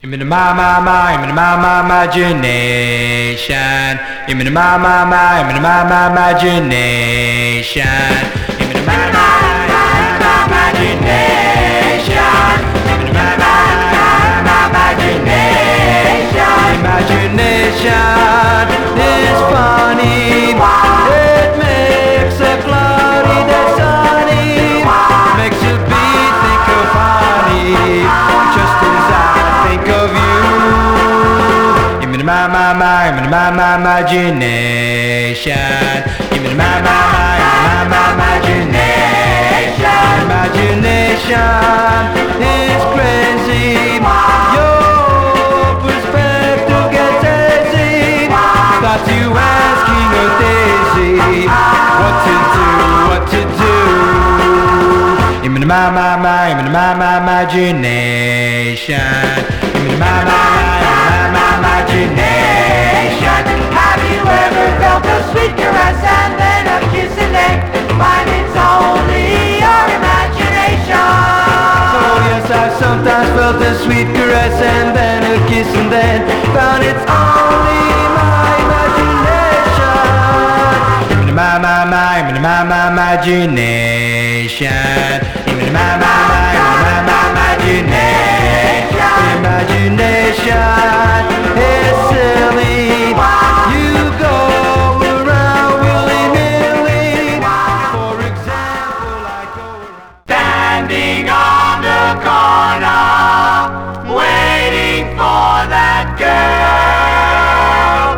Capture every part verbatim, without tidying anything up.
I'm in my, my, my, I'm in my, my, imagination. I'm in my, my, my, I'm in my, my, imagination. I'm in my, my, my, my, imagination. I'm in my, my, my, imagination. Imagination is funny. It makes a cloudy day sunny. Makes a bee think of honey. Just as I think of you. I'm in my, my, my, I'm in my, my, imagination. I'm in my, my, my, my, imagination. Imagination is crazy. Your perspective gets hazy. Starts you asking a daisy what to do, what to do. I'm in my, my, my, I'm in my, my, imagination. I'm in my, my, my, my, imagination. Have you ever felt a sweet caress and then a kiss and then find it's only your imagination? Oh yes, I've sometimes felt a sweet caress and then a kiss and then found it's only my imagination. I'm in my, my, my, I'm in my, my, imagination. I'm in my, my, my, I'm in my, my, imagination. Imagination is silly. You go around willy-nilly. For example, I go around Standing on the corner, waiting for that girl.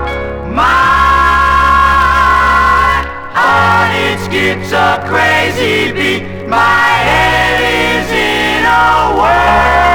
My heart, it skips a crazy beat. My head is in a whirl.